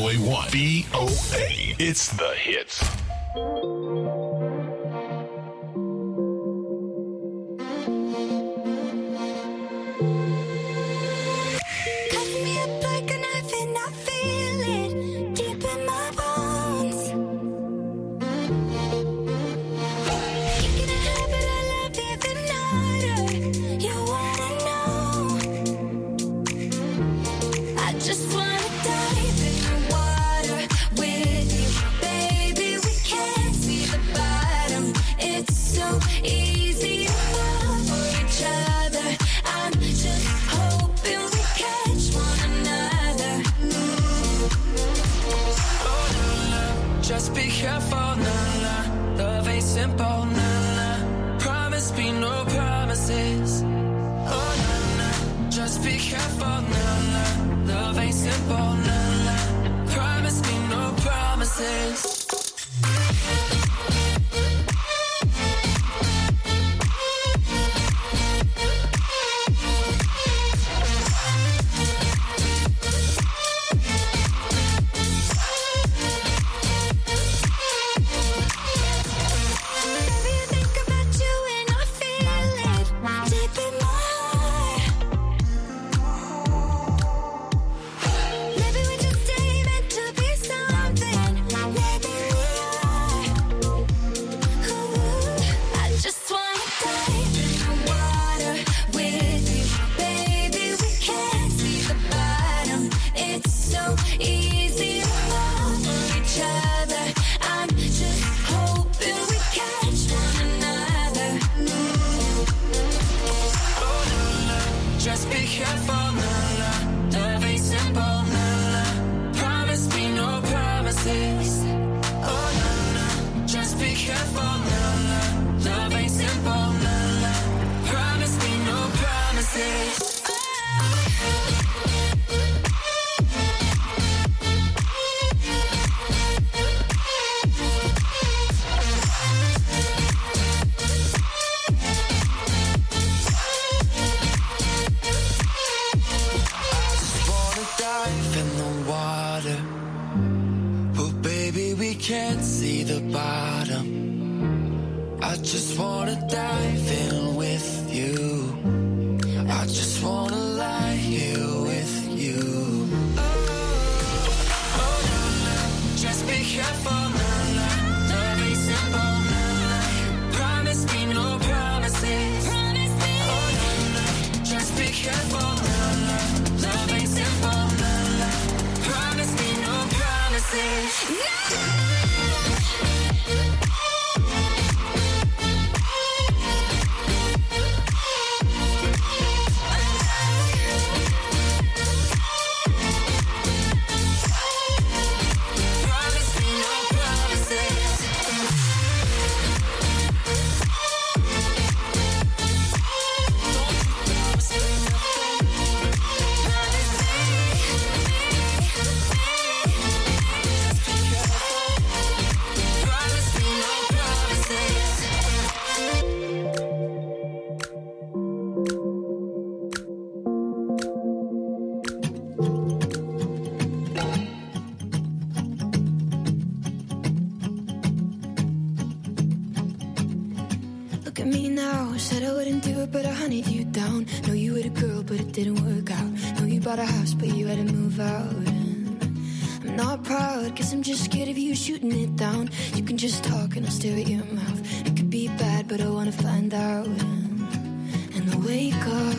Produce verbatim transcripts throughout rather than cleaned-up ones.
A one. B O A. It's the hits. Stare at your mouth. It could be bad, but I wanna find out. And I wake up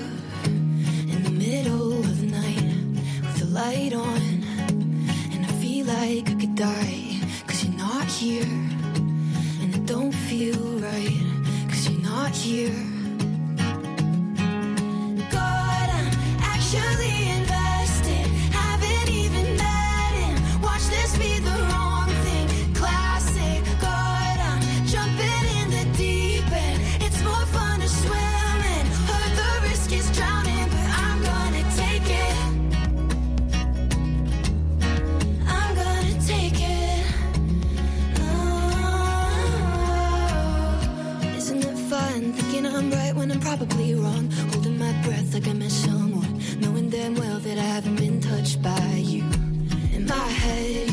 in the middle of the night with the light on, and I feel like I could die, 'cause you're not here. And I don't feel right, 'cause you're not here. God, I'm actually invested, haven't even met him. Watch this be the wrong thing. Classic, God, I'm jumping in the deep end. It's more fun to swim in. Heard the risk is drowning, but I'm gonna take it. I'm gonna take it. Oh, isn't it fun thinking I'm right when I'm probably wrong? Holding my breath like I miss someone, knowing damn well that I haven't been touched by you. In my head,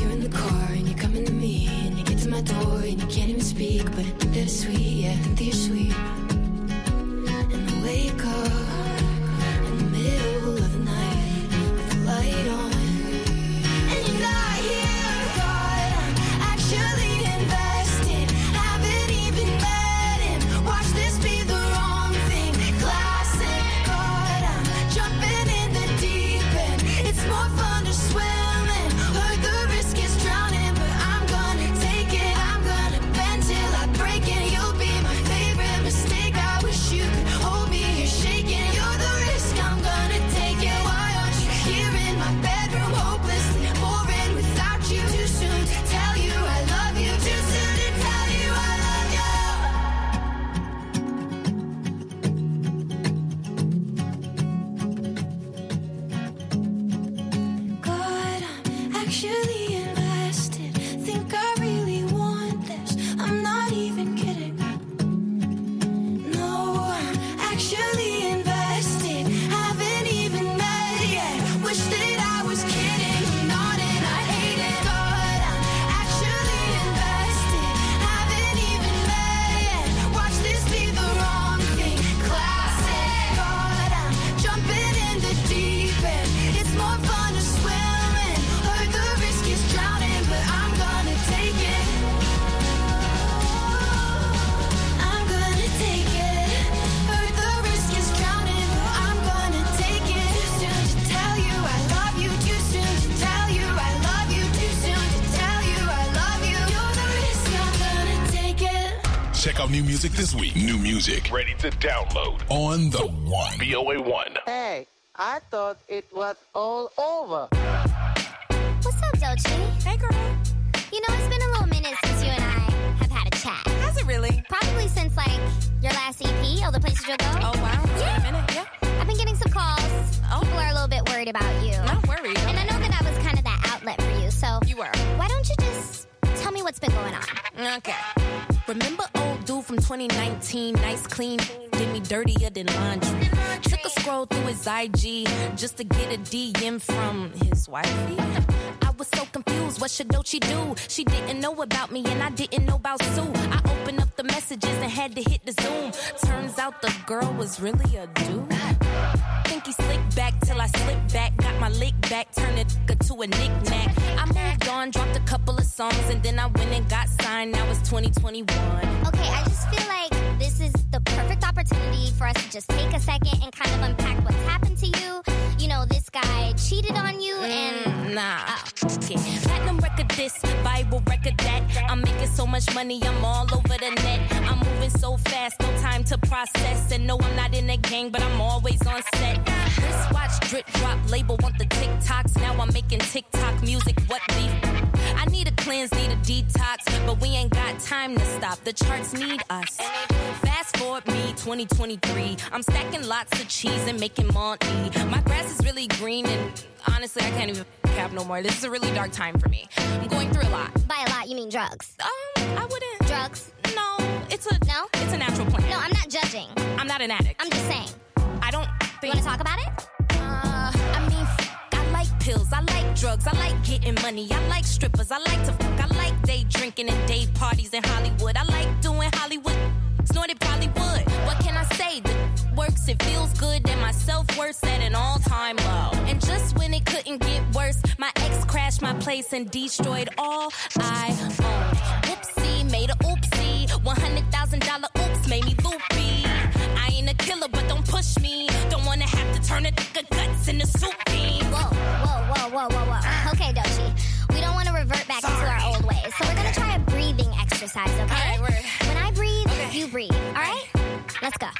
actually invested. Haven't even met yet. Wish that I was kidding. I'm not and I hate it. But I'm actually invested. Haven't even met yet. Watch this be the wrong thing. Classic. But I'm jumping in the deep end. It's more fun to swim in. Heard the risk is drowning, but I'm gonna take it. I'm gonna take it. Heard the risk is drowning, but I'm gonna take it. Too soon to tell you I love you. Too soon to tell you I love you. Too soon to tell you I love you. You're the risk, I'm gonna take it. Check out new music this week. New music ready to download on the One. B O A one. Hey, I thought it was all over. What's up, Doechii? Hey, girl. You know, it's been a little minute since you and I have had a chat. Has it really? Probably since, like, your last E P, All the Places You'll Go. Oh, wow. It's Yeah. been a minute, yeah. I've been getting some calls. Oh. People are a little bit worried about you. Not worried. And I know that I was kind of that outlet for you, so You were. why don't you just tell me what's been going on? Okay. Remember old dude from twenty nineteen, nice clean, did me dirtier than laundry. Took a scroll through his I G just to get a D M from his wifey. I was so confused, what should Doechii do? She didn't know about me and I didn't know about Sue. I opened up the messages and had to hit the Zoom. Turns out the girl was really a dude. Think he slicked back till I slipped back. Got my lick back, turned it to a knick-knack. I moved on, dropped a couple of songs, and then I went and got signed. Now it's twenty twenty-one. Okay, I just feel like this is the perfect opportunity for us to just take a second and kind of unpack what's happened to you. You know, this guy cheated on you and... Mm, nah. Okay. Platinum record this, Bible record that. I'm making so much money, I'm all over the net. I'm moving so fast, no time to process. And no, I'm not in a gang, but I'm always on set. Wristwatch, drip drop, label want the TikToks. Now I'm making TikTok music, what beef? I need a cleanse, need a detox, but we ain't got time to stop. The charts need us. Fast forward me, twenty twenty-three. I'm stacking lots of cheese and making money. My grass is really green and honestly, I can't even cap no more. This is a really dark time for me. I'm going through a lot. By a lot, you mean drugs. Um, I wouldn't. Drugs? No, it's a No? It's a natural plant. No, I'm not judging. I'm not an addict. I'm just saying. I don't You think. want to talk about it? Uh, I mean, f- I like pills, I like drugs, I like getting money, I like strippers, I like to fuck, I like day drinking and day parties in Hollywood, I like doing Hollywood, snorted probably would. What can I say? The works, it feels good, and my self-worth at an all-time low. And just when it couldn't get worse, my ex crashed my place and destroyed all I owned. Whoopsie, made a oopsie, one hundred thousand dollars oops, made me loopy. I ain't a killer, but don't push me. Don't wanna have to turn a nigga guts into soup beans. Whoa, whoa, whoa, whoa, whoa, whoa. Okay, Doechii, we don't want to revert back Sorry. into our old ways, so we're gonna try a breathing exercise, okay? All right, we're- When I breathe, Okay. you breathe, all right? Let's go.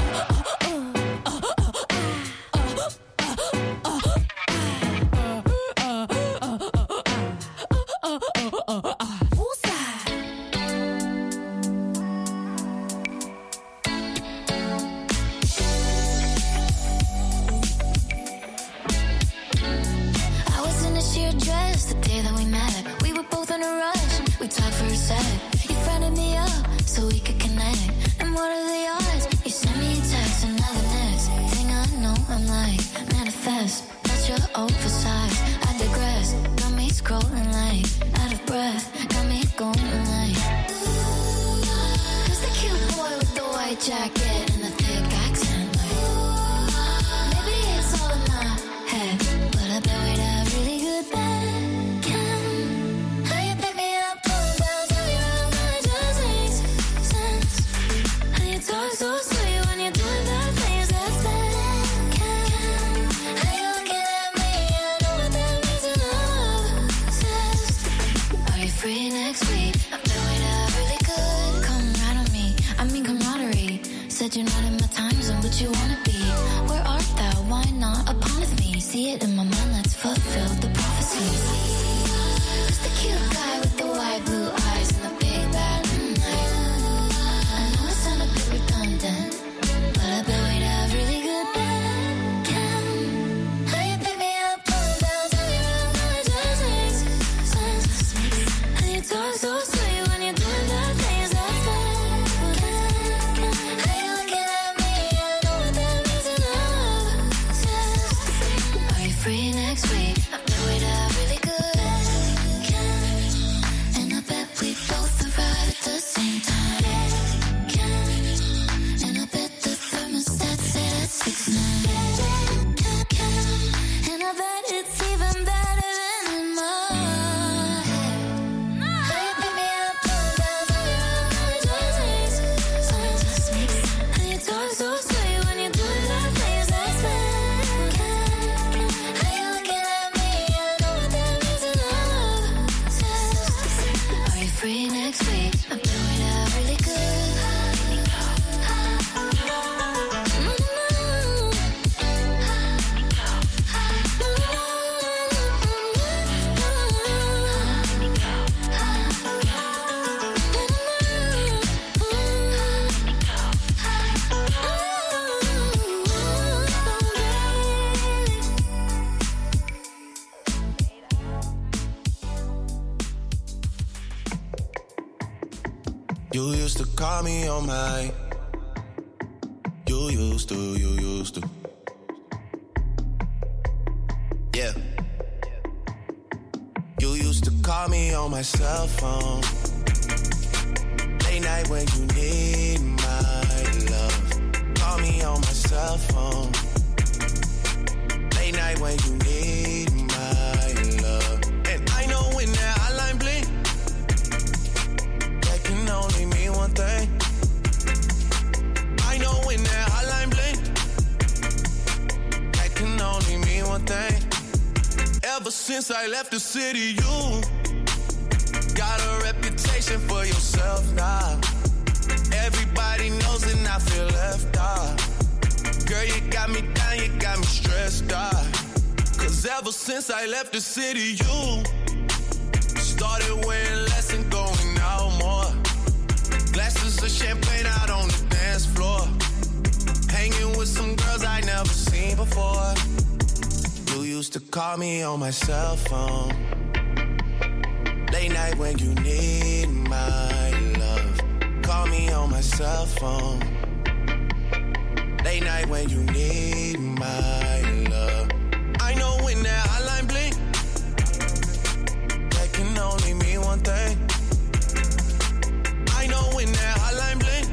I was in a sheer dress the day that we met. We were both in a rush. We talked for a sec. You fronted me up so we could connect. And what are the odds? You sent me a text and now the next thing I know, I'm like, manifest. That's your oversized. I digress. Got me scrolling like, out of breath. Got me going like, who's the cute boy with the white jacket and the thick accent? Like, maybe it's all in my head, but I bet we'd have really good back. Can how you pick me up, pull down, tell me around, it just makes sense. How you talk so sweet when you're doing bad things, that's that. Can how you looking at me, I know what that means and I'm obsessed. Are you free next week? I bet we'd have really good. Come right on me, I mean camaraderie. Said you're not in my time zone, but you wanna be. Where art thou? Why not upon with me? See it in my mind, let's fulfill the prophecy. Who's the cute guy with the wide blue eyes and the big bad mm, I know it sound a bit redundant, but I bet we'd have really good back. Can how you pick me up, pull down, tell me around, it just makes sense. How you talk so sweet when you're doing bad things, that's that. Can how you looking at me, I know what that You used to call me on my. You used to, you used to. Yeah. You used to call me on my cell phone. Late night when you need my love. Call me on my cell phone. Late night when you need my love. And I know when that hotline blink, that can only mean one thing. I know when that hotline blink, that can only mean one thing. Ever since I left the city, you got a reputation for yourself now. Everybody knows and I feel left out. Girl, you got me down, you got me stressed out. Cause ever since I left the city, you started wearing less and going out more. Glasses of champagne out on the dance floor. Hanging with some girls I never seen before. You used to call me on my cell phone. Late night when you need my love. Call me on my cell phone. Late night when you need my love. I know when that hotline blink, that can only mean one thing. I know when that hotline blink,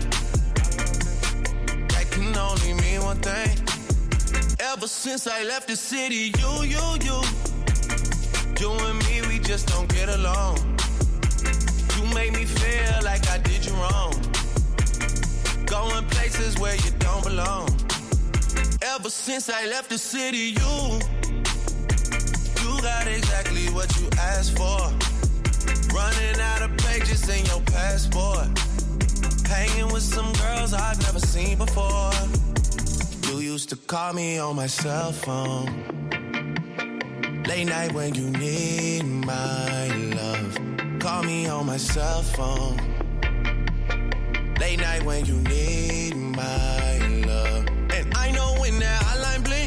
that can only mean one thing. Ever since I left the city, you, you, you, you and me, we just don't get along. You make me feel like I did you wrong. Going places where you don't belong. Ever since I left the city, you, you got exactly what you asked for. Running out of pages in your passport. Hanging with some girls I've never seen before. You used to call me on my cell phone. Late night when you need my love. Call me on my cell phone. Late night when you need my love. And I know when that hotline blink,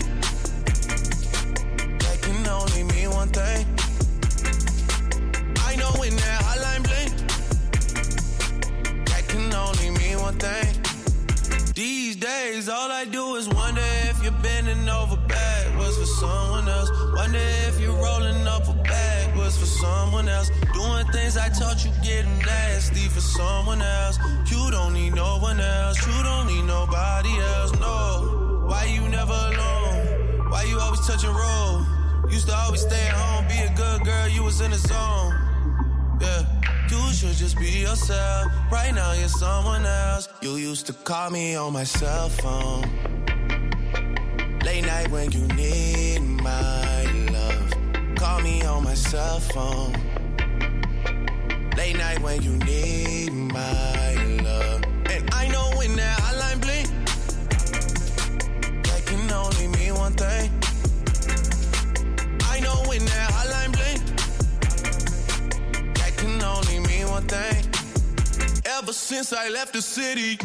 that can only mean one thing. I know when that hotline blink, that can only mean one thing. These days, all I do is wonder if you're bending over backwards for someone else. Wonder if you're rolling up a backwards for someone else. Doing things I taught you getting nasty for someone else. You don't need no one else. You don't need nobody else, no. Why you never alone? Why you always touch and roll? Used to always stay at home, be a good girl, you was in the zone. Yeah. You should just be yourself. Right now you're someone else. You used to call me on my cell phone. Late night when you need my love. Call me on my cell phone. Late night when you need my love. And I know when that hotline blink, that can only mean one thing. I know when that hotline blink, can only mean one thing. Ever since I left the city.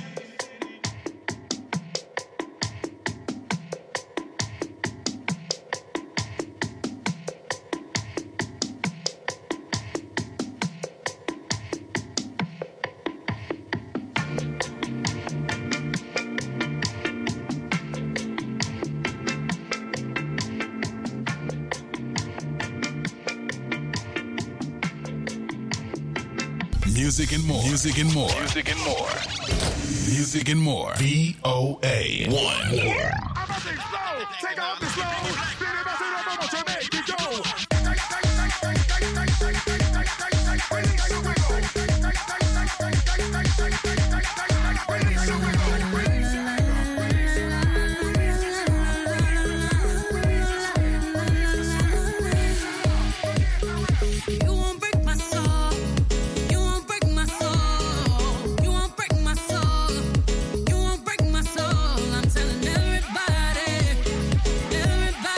Music and more. Music and more. Music and more. Music and more. V O A one. Take off the slow. To make it go. Everybody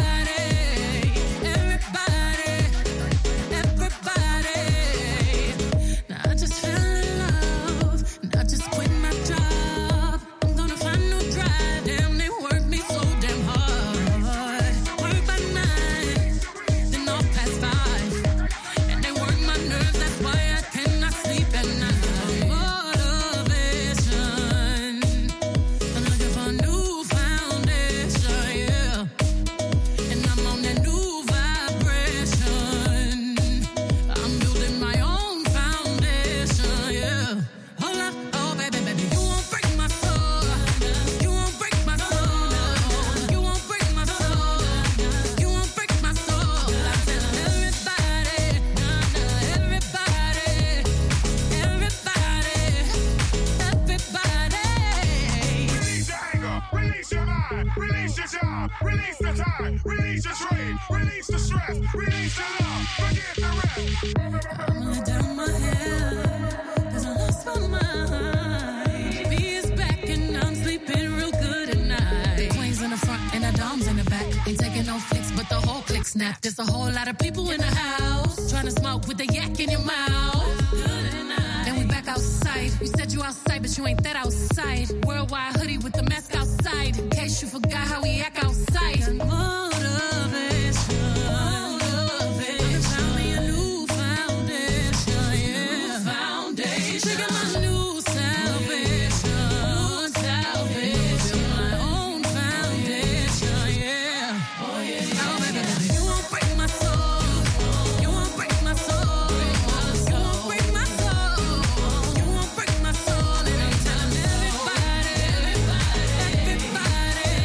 mind, release your job, release the time, release your trade, release the stress, release the love, forget the rest. I'm let down my head, cause I lost my mind. B is back and I'm sleeping real good at night. The queen's in the front and the dom's in the back. Ain't taking no flicks, but the whole click snap. There's a whole lot of people in the house trying to smoke with the yak in your mouth. Good at night. Then we back outside. You said you outside, but you ain't that outside. Worldwide hoodie with the mask outside. In case you forgot how we act outside. Got motivation. Motivation. Found me a new foundation. Yeah. New foundation. She got my new salvation. New salvation. My own foundation. Yeah. Oh yeah. Oh baby, baby, you won't break my soul. You won't break my soul. You won't break my soul. You won't break my soul. And I'm telling everybody, everybody,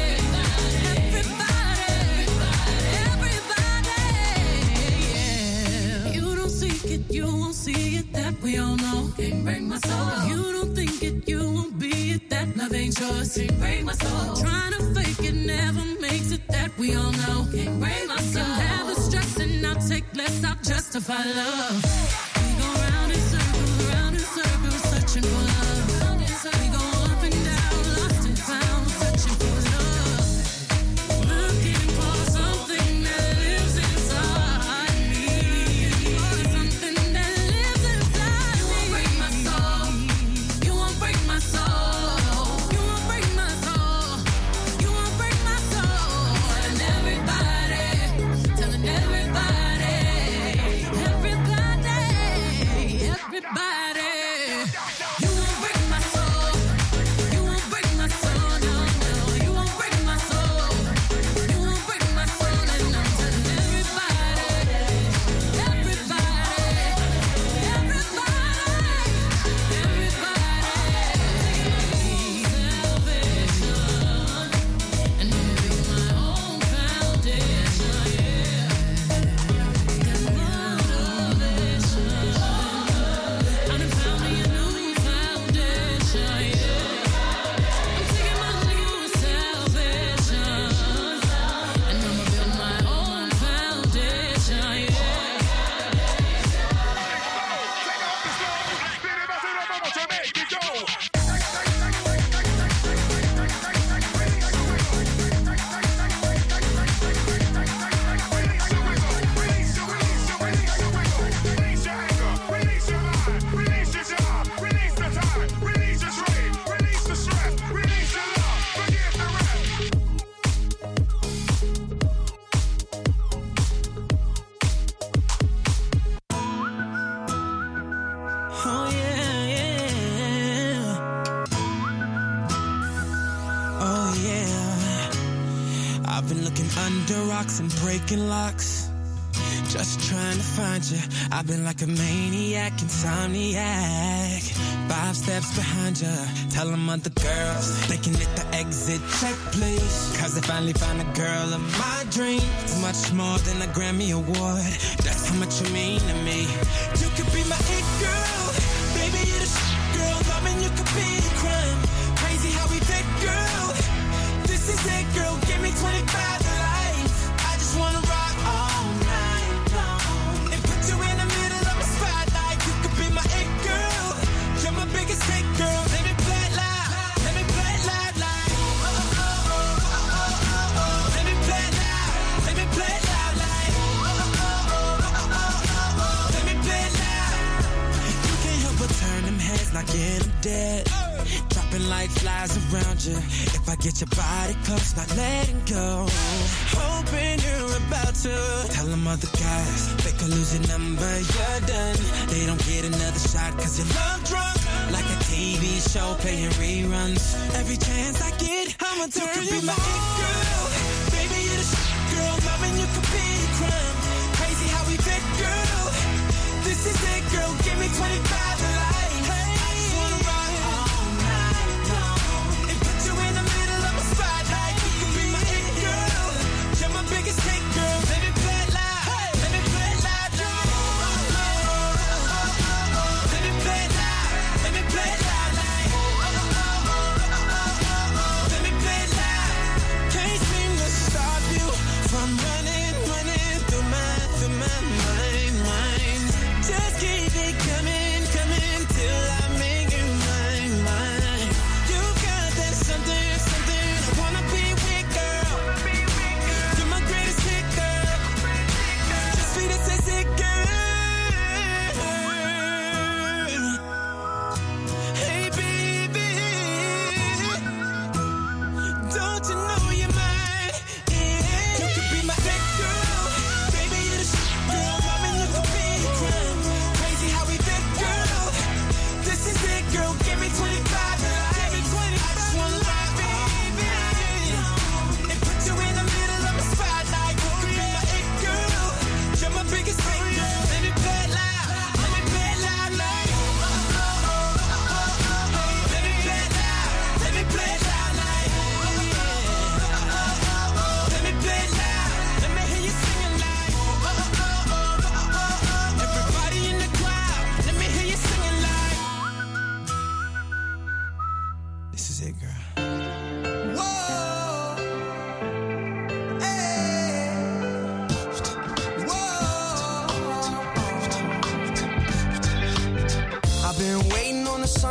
everybody, everybody, yeah. You don't seek it, you won't see it. That we all know. Can't break my soul. You don't think it, you won't be it. That love ain't yours. Can't break my soul. Trying to fake it never makes it. That we all know. Can't break my soul. Can have the stress and I'll take less. I'll justify love. We go round in circles, round in circles, searching for love. We go up and down, lost and found, searching for love. Looking for something that lives inside me. For something that lives inside me. You won't break my soul. You won't break my soul. You won't break my soul. You won't break my soul. Telling everybody, telling everybody, everybody, everybody. You won't break my soul. You won't break my soul. No, no. You won't break my soul. You won't break my soul. And I'm telling everybody, everybody, everybody, everybody. And I'm building my own foundation. Yeah. Got motivation. I done found me a new foundation. Yeah. I'm taking my new salvation. And I'ma build my own foundation. Yeah. Oh yeah, yeah. Oh yeah. I've been looking under rocks and breaking locks, just trying to find you. I've been like a maniac, insomniac. Five steps behind you. Tell them other girls they can hit the exit check, please. Cause I finally found a girl of my dreams. Much more than a Grammy award. That's how much you mean to me. You could be my it girl. Baby, you're the shit girl. Loving you could be a crime. Crazy how we fit, girl. This is it, girl. Give me twenty-five to life. I just wanna rock all night long and put you in the middle of a spotlight. You could be my it girl. You're my biggest hit, girl. Let me play it loud. Let me play it loud, like. Oh, oh, oh, oh, oh, oh, oh. Let me play it loud. Let me play it loud, like. Oh, oh, oh, oh, oh, oh, oh. Let me play it loud. You can't help but turn them heads, knocking them dead. Dropping like flies around you. If I get your body close, not letting go. Hoping you're about to tell them other guys they could lose your number, you're done. They don't get another shot cause you're love drunk. Like a T V show playing reruns. Every chance I get, I'ma turn you, you be my it girl. Baby, you're the shit girl. Loving you could be a crime. Crazy how we fit, girl. This is it, girl. Give me twenty-five to life. Hey, I just wanna rock all night long and put you in the middle of a spotlight. You could be my it girl. You're my biggest hit, girl. Let me play it loud. Hey, let me play it loud, like. Oh, oh, oh, oh, oh. Let me play it loud. Let me play it loud, like. Oh, oh, oh, oh, oh, oh. Let me play it loud.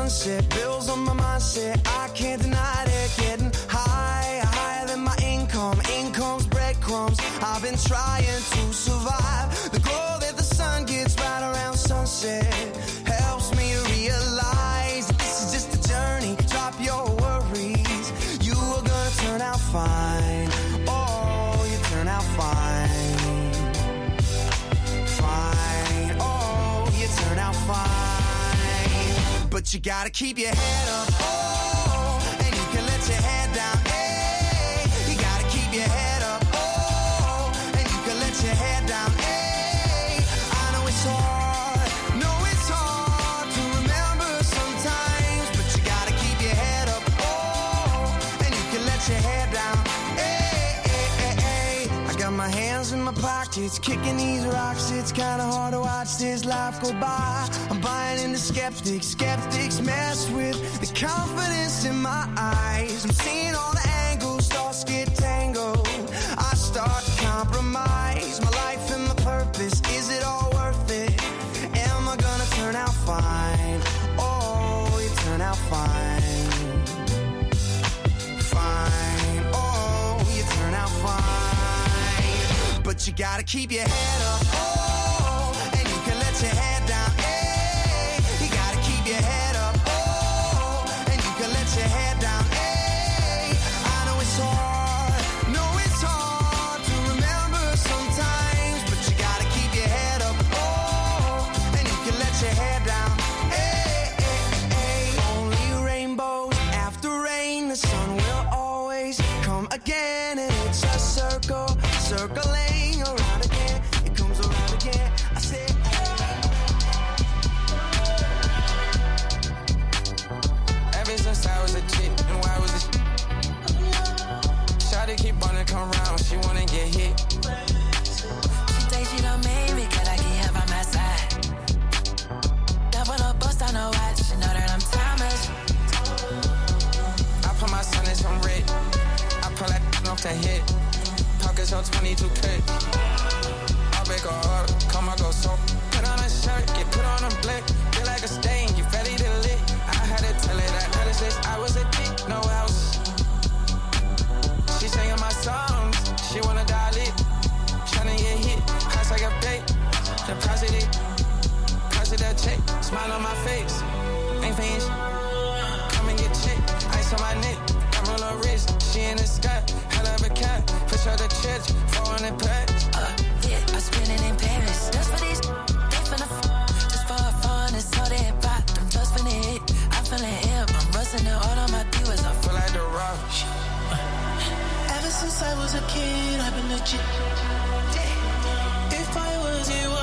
sunset, bills on my mindset, I can't deny it. Getting high, higher than my income, income's breadcrumbs. I've been trying to survive. The glow that the sun gets right around sunset helps me realize that this is just a journey. Drop your worries, you are gonna turn out fine. Oh, you turn out fine. Fine, oh, you turn out fine. But you gotta keep your head up, oh, and you can let your head down, hey. You gotta keep your head up, oh, and you can let your head down, hey. I know it's hard, know it's hard to remember sometimes, but you gotta keep your head up, oh, and you can let your head down, hey, hey, hey, hey. I got my hands in my pockets, kicking these rocks. It's kinda hard to watch this life go by. I'm buying into skeptics, skeptics mess with the confidence in my eyes. I'm seeing all the angles, thoughts get tangled. I start to compromise my life and my purpose. Is it all worth it? Am I gonna turn out fine? Oh, you turn out fine. Fine, oh, you turn out fine. But you gotta keep your head up, oh, and you can let your head down, hey. You gotta keep your head up, oh, and you can let your head down, hey. I know it's hard, know it's hard to remember sometimes, but you gotta keep your head up, oh, and you can let your head down, hey, hey, hey. Only rainbows after rain, the sun will always come again, and it's a circle, circling around again. It comes around again. I said, ever since I was a kid, and why was it? Shawty keep wanna come round, she wanna get hit. She thinks she done made me, cause I can't have on my side. Double up, bust on her watch, she know that I'm timeless. I put my son in some red, I pull that off the head. Pockets on twenty-two K. I'll break her heart, come I go so. Put on a shirt, get put on a blick. Feel like a stain, you ready to lit. I had to tell her that ever since I was a kid, no else. She singing my songs, she wanna dial it. Tryna get hit, price like a bait. Deposit it, deposit that check. Smile on my face, ain't paying shit. Come and get checked, ice on my neck. I'm on her wrist, she in the sky. Hell of a cat, push her the church, four hundred packs. Uh, yeah, I spend it in Paris. Just for these, they finna f- just for fun, it's all they pop. I'm just finna hit, I'm feeling ill. I'm rusting it all on my viewers. I Feel like the rock. Ever since I was a kid, I've been legit. If I was you,